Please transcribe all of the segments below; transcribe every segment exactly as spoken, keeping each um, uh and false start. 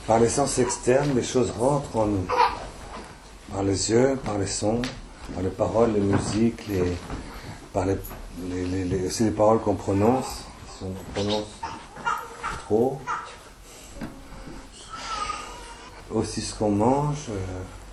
par les sens externes, les choses rentrent en nous. Par les yeux, par les sons, par les paroles, les musiques, les, par les, les, les, les, aussi les paroles qu'on prononce, si on prononce trop. Aussi ce qu'on mange, euh,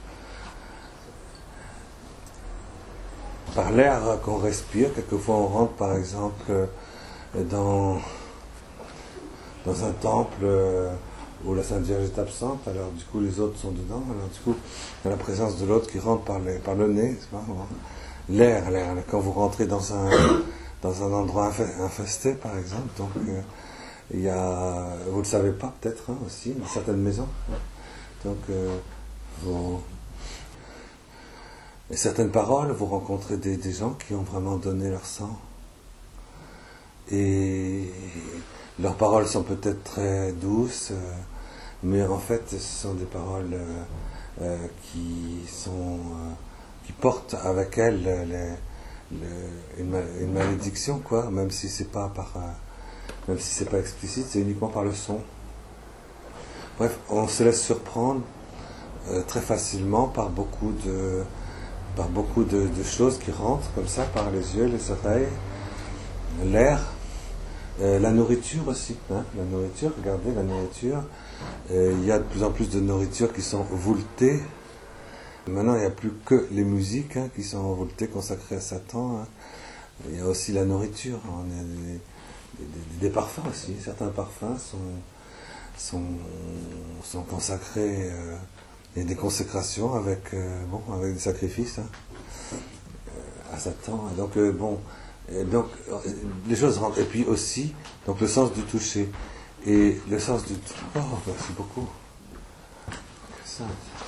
par l'air qu'on respire. Quelquefois on rentre par exemple dans, dans un temple euh, où la Sainte Vierge est absente, alors du coup les autres sont dedans, alors du coup il y a la présence de l'autre qui rentre par, les, par le nez, c'est pas, l'air, l'air, quand vous rentrez dans un, dans un endroit infesté par exemple, donc euh, il y a, vous ne le savez pas peut-être hein, aussi, dans certaines maisons. Donc, euh, vous... et certaines paroles, vous rencontrez des, des gens qui ont vraiment donné leur sang. Et leurs paroles sont peut-être très douces, euh, mais en fait, ce sont des paroles euh, euh, qui sont, euh, qui portent avec elles les, les, une, une malédiction, quoi. Même si c'est pas par, euh, même si c'est pas explicite, c'est uniquement par le son. Bref, on se laisse surprendre euh, très facilement par beaucoup de, par beaucoup de, de choses qui rentrent comme ça, par les yeux, les oreilles, l'air, euh, la nourriture aussi. Hein, la nourriture, regardez la nourriture. Euh, il y a de plus en plus de nourritures qui sont voûtées. Maintenant, il n'y a plus que les musiques hein, qui sont voûtées, consacrées à Satan. Hein. Il y a aussi la nourriture. On a des, des, des parfums aussi. Certains parfums sont Sont, sont consacrés euh, et des consécrations avec, euh, bon, avec des sacrifices hein, euh, à Satan. Et donc, euh, bon, et donc, euh, les choses rentrent. Et puis aussi, donc le sens du toucher. Et le sens du... Oh, merci beaucoup. Ça.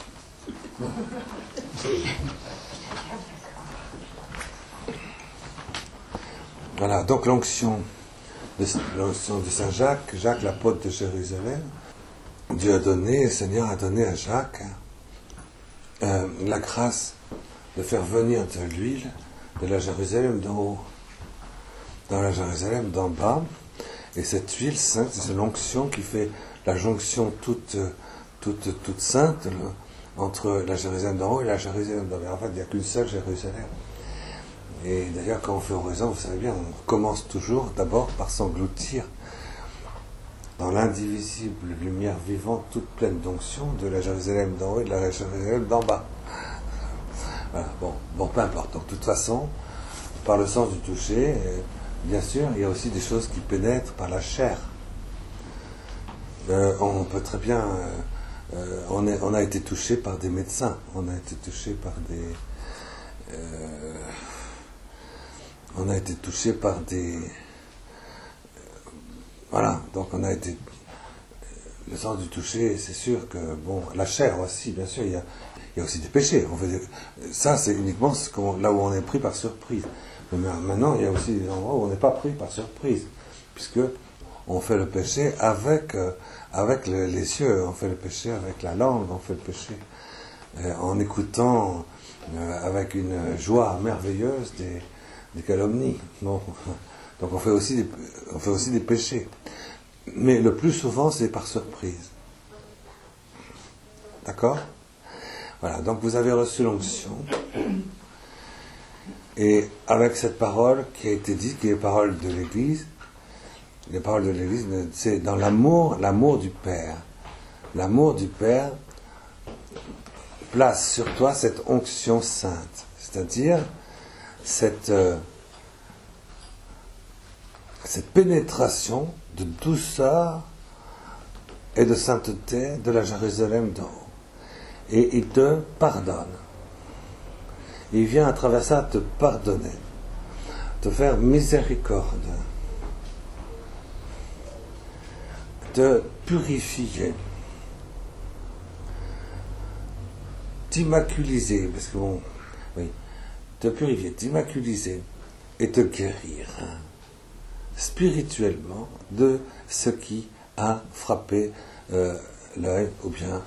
Voilà, donc l'onction. L'onction de Saint Jacques, Jacques l'apôtre de Jérusalem, Dieu a donné, le Seigneur a donné à Jacques euh, la grâce de faire venir de l'huile de la Jérusalem d'en haut, dans la Jérusalem d'en bas, et cette huile sainte, c'est l'onction qui fait la jonction toute, toute, toute sainte là, entre la Jérusalem d'en haut et la Jérusalem d'en bas. En fait, il n'y a qu'une seule Jérusalem. Et d'ailleurs, quand on fait oraison, vous savez bien, on commence toujours d'abord par s'engloutir dans l'indivisible lumière vivante, toute pleine d'onction, de la Jérusalem d'en haut et de la Jérusalem d'en bas. Voilà, bon, bon, peu importe. Donc, de toute façon, par le sens du toucher, bien sûr, il y a aussi des choses qui pénètrent par la chair. Euh, on peut très bien... Euh, on, est, on a été touché par des médecins, on a été touché par des... Euh, on a été touché par des... Euh, voilà, donc on a été... Le sens du toucher, c'est sûr que, bon, la chair aussi, bien sûr, il y a, il y a aussi des péchés. On fait des, ça, c'est uniquement ce qu'on, là où on est pris par surprise. Mais maintenant, il y a aussi des endroits où on n'est pas pris par surprise, puisque on fait le péché avec, euh, avec le, les cieux, on fait le péché avec la langue, on fait le péché euh, en écoutant euh, avec une joie merveilleuse des, des calomnies. Bon. Donc on fait aussi des, on fait aussi des péchés. Mais le plus souvent, c'est par surprise. D'accord ? Voilà, donc vous avez reçu l'onction. Et avec cette parole qui a été dite, qui est parole de l'Église, les paroles de l'Église, c'est dans l'amour, l'amour du Père. L'amour du Père place sur toi cette onction sainte, c'est-à-dire cette, euh, cette pénétration de douceur et de sainteté de la Jérusalem d'en haut. Et il te pardonne. Il vient à travers ça te pardonner, te faire miséricorde, te purifier, t'immaculiser, parce que bon, oui, te purifier, t'immaculiser et te guérir hein, spirituellement de ce qui a frappé euh, l'œil ou bien.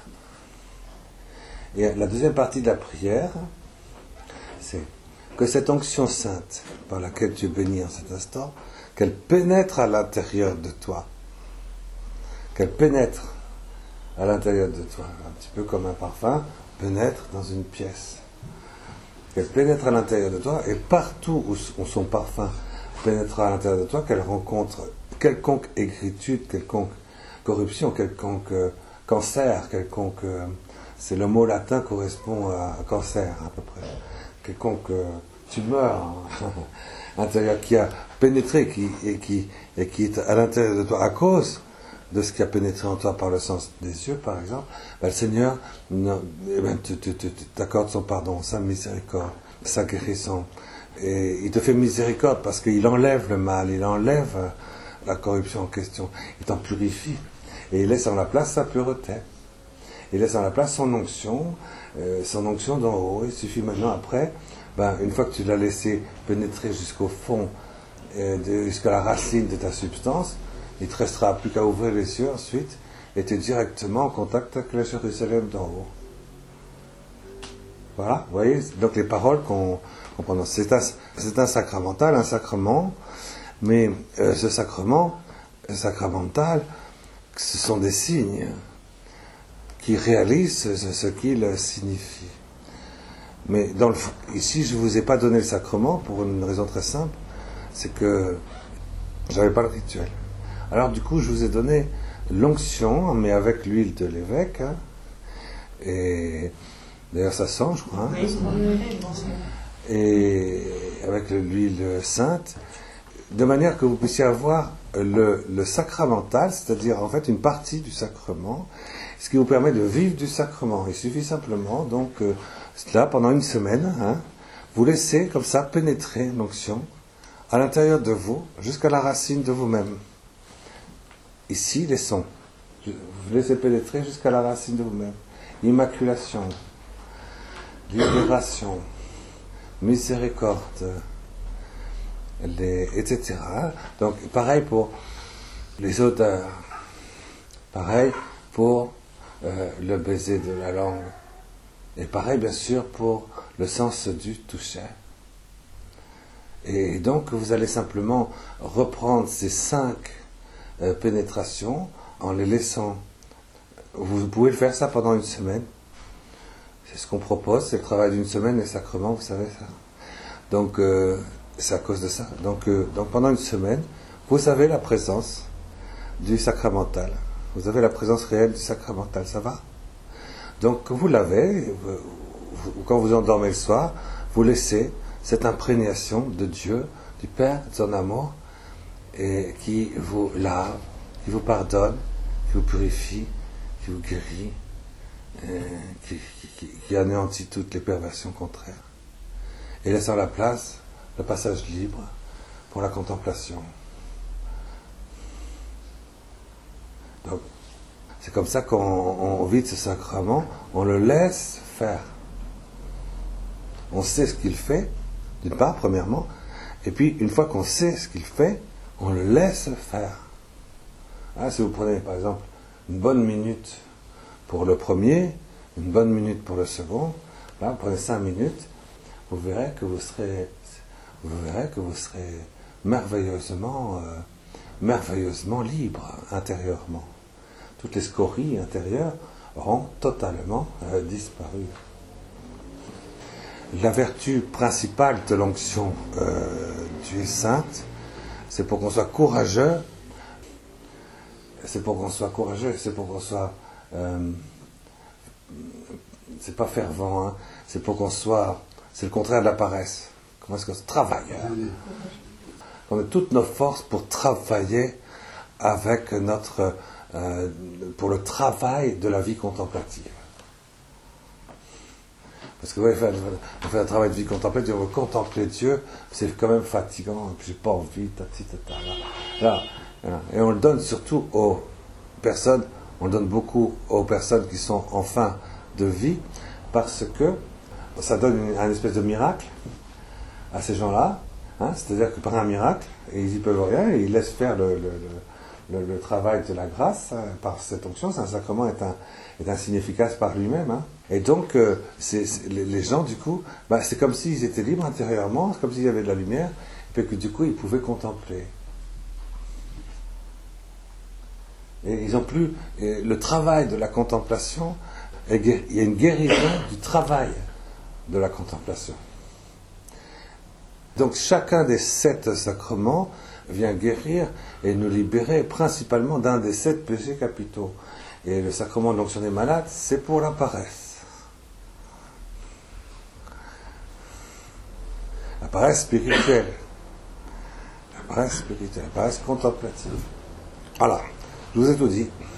Et la deuxième partie de la prière, c'est que cette onction sainte par laquelle tu es béni en cet instant, qu'elle pénètre à l'intérieur de toi, qu'elle pénètre à l'intérieur de toi, un petit peu comme un parfum pénètre dans une pièce. Qu'elle pénètre à l'intérieur de toi, et partout où son parfum pénétrera à l'intérieur de toi, qu'elle rencontre quelconque aigritude, quelconque corruption, quelconque euh, cancer, quelconque... Euh, c'est le mot latin correspond à, à cancer, à peu près. Quelconque euh, tumeur hein, intérieure qui a pénétré qui, et, qui, et qui est à l'intérieur de toi à cause de ce qui a pénétré en toi par le sens des yeux, par exemple, ben, le Seigneur non, eh ben, t'accorde son pardon, sa miséricorde, sa guérison. Et il te fait miséricorde parce qu'il enlève le mal, il enlève la corruption en question, il t'en purifie. Et il laisse en la place sa pureté. Il laisse en la place son onction, euh, son onction d'en haut. Il suffit maintenant après, ben, une fois que tu l'as laissé pénétrer jusqu'au fond, euh, de, jusqu'à la racine de ta substance, il ne te restera plus qu'à ouvrir les yeux ensuite et tu es directement en contact avec la Jérusalem d'en haut. Voilà, vous voyez, donc les paroles qu'on, qu'on prononce. C'est un, c'est un sacramental, un sacrement, mais euh, ce sacrement, sacramental, ce sont des signes qui réalisent ce, ce qu'il signifie. Mais dans le, ici, je ne vous ai pas donné le sacrement pour une raison très simple, c'est que je n'avais pas le rituel. Alors du coup, je vous ai donné l'onction, mais avec l'huile de l'évêque, hein, et d'ailleurs ça sent, je crois, hein, et avec l'huile sainte, de manière que vous puissiez avoir le, le sacramental, c'est-à-dire en fait une partie du sacrement, ce qui vous permet de vivre du sacrement. Il suffit simplement, donc, euh, là, pendant une semaine, hein, vous laissez comme ça pénétrer l'onction à l'intérieur de vous, jusqu'à la racine de vous-même. Ici, les sons. Vous laissez pénétrer jusqu'à la racine de vous-même. Immaculation, libération, miséricorde, les, et cetera. Donc, pareil pour les odeurs. Pareil pour euh, le baiser de la langue. Et pareil, bien sûr, pour le sens du toucher. Et donc, vous allez simplement reprendre ces cinq euh, pénétrations en les laissant. Vous pouvez le faire ça pendant une semaine. C'est ce qu'on propose, c'est le travail d'une semaine, les sacrements, vous savez ça. Donc, euh, c'est à cause de ça. Donc, euh, donc, pendant une semaine, vous avez la présence du sacramental. Vous avez la présence réelle du sacramental, ça va? Donc, vous l'avez, vous, vous, quand vous endormez le soir, vous laissez cette imprégnation de Dieu, du Père, de son amour, et qui vous lave, qui vous pardonne, qui vous purifie, qui vous guérit, et qui, qui, qui anéantit toutes les perversions contraires. Et laissant la place, le passage libre pour la contemplation. Donc, c'est comme ça qu'on on vit de ce sacrement, on le laisse faire. On sait ce qu'il fait, d'une part, premièrement, et puis une fois qu'on sait ce qu'il fait, on le laisse faire. Ah, si vous prenez par exemple une bonne minute pour le premier, une bonne minute pour le second, là, vous prenez cinq minutes, vous verrez que vous serez, vous verrez que vous serez merveilleusement, euh, merveilleusement libre intérieurement. Toutes les scories intérieures auront totalement euh, disparu. La vertu principale de l'onction euh, d'huile sainte, c'est pour qu'on soit courageux, c'est pour qu'on soit courageux, c'est pour qu'on soit, euh, c'est pas fervent, hein, c'est pour qu'on soit, c'est le contraire de la paresse. Comment est-ce qu'on se travaille? On a toutes nos forces pour travailler avec notre, euh, pour le travail de la vie contemplative. Parce que ouais, on fait un travail de vie contemplative, on veut contempler Dieu, c'est quand même fatigant, et puis j'ai pas envie, tati, tata, là, là. Et on le donne surtout aux personnes, on le donne beaucoup aux personnes qui sont en fin de vie, parce que ça donne une, un espèce de miracle à ces gens-là, hein, c'est-à-dire que par un miracle, ils n'y peuvent rien, et ils laissent faire le, le, le, le, le travail de la grâce, hein, par cette onction. C'est un sacrement est un, est un signe efficace par lui-même, hein. Et donc, euh, c'est, c'est, les, les gens, du coup, bah, c'est comme s'ils étaient libres intérieurement, c'est comme s'il y avait de la lumière, et puis que du coup, ils pouvaient contempler. Et ils ont plus et le travail de la contemplation. Et il y a une guérison du travail de la contemplation. Donc chacun des sept sacrements vient guérir et nous libérer principalement d'un des sept péchés capitaux. Et le sacrement de l'onction des malades, c'est pour la paresse. La paresse spirituelle. La paresse spirituelle, la paresse contemplative. Voilà, je vous ai tout dit.